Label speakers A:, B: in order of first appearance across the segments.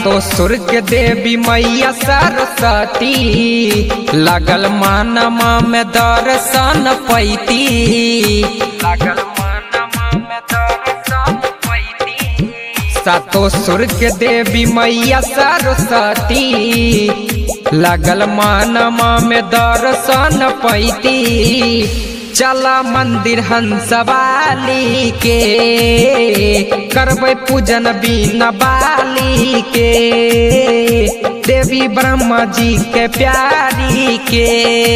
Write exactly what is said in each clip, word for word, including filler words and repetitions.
A: सातो सुर के देवी मैया सरस्वती लगल मानमा में दर्शन पैती लगल मानमा में दर्शन पैती सातो सुर के देवी मैया सरस्वती लगल मानमा में दर्शन पैती चला मंदिर हंसवाली के करबै पूजन बीना बाली के देवी ब्रह्मा जी के प्यारी के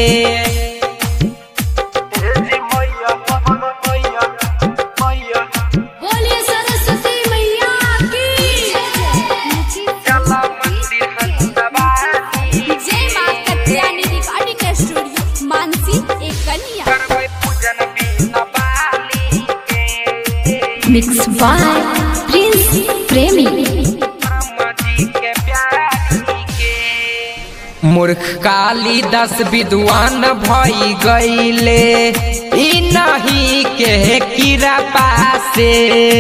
B: बोलिए सरस्वती मैया की
A: चला मंदिर हंसवाली
B: जय मां कत्यानी रिकॉर्डिंग स्टूडियो मानसी एक कन्या
A: करबै पूजन बीना बाली के
B: मिक्स बाय प्रिंस प्रेमी
A: ब्रह्मा जी के प्यारी के मूर्ख कालिदास विद्वान भई गईले ई नहीं के कीरा पासे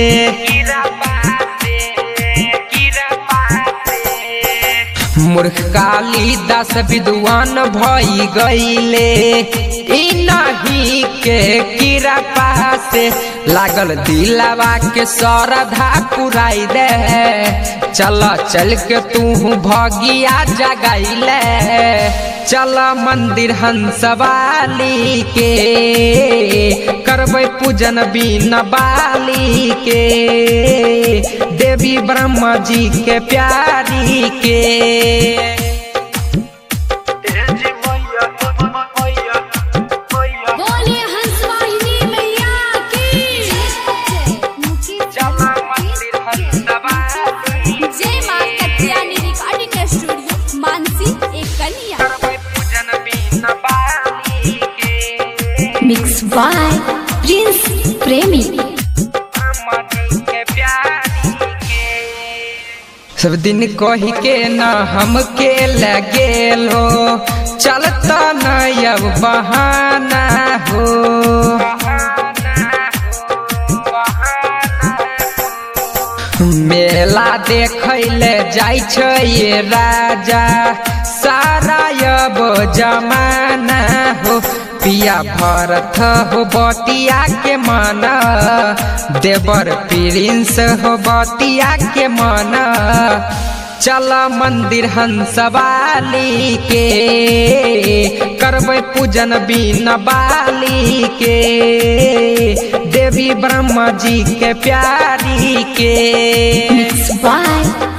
A: मूर्ख कालिदास विद्वान भई गईले ई नहीं के कीरा पासे लागल दिलावा के सरधा पुराई दे चल चल के तू भगिया जगाइले चल मंदिर हंसवाली के करबै पूजन बीना बाली के देवी ब्रह्मा जी के प्यारी के
B: बोलिए हंसवाहिनी मैया की
A: चला मंदिर हंसवाली
B: जय मां कत्यानी रिकॉर्डिंग स्टूडियो मानसी एक कन्या
A: करबै पूजन बीना बाली के
B: मिक्स बाय प्रिंस प्रेमी
A: ब्रह्मा जी के प्यारी के सब दिन कही के न हमके लगेलो चलता न अब बहाना हो मेला देखैले जाइ छै ये राजा सारा अब जमाना हो पिया भरत हो बतिया के माना देवर प्रिंस हो बतिया के माना चल मंदिर हंसवाली के करबै पूजन बीना बाली के देवी ब्रह्मा जी के प्यारी के
B: मिक्स बाय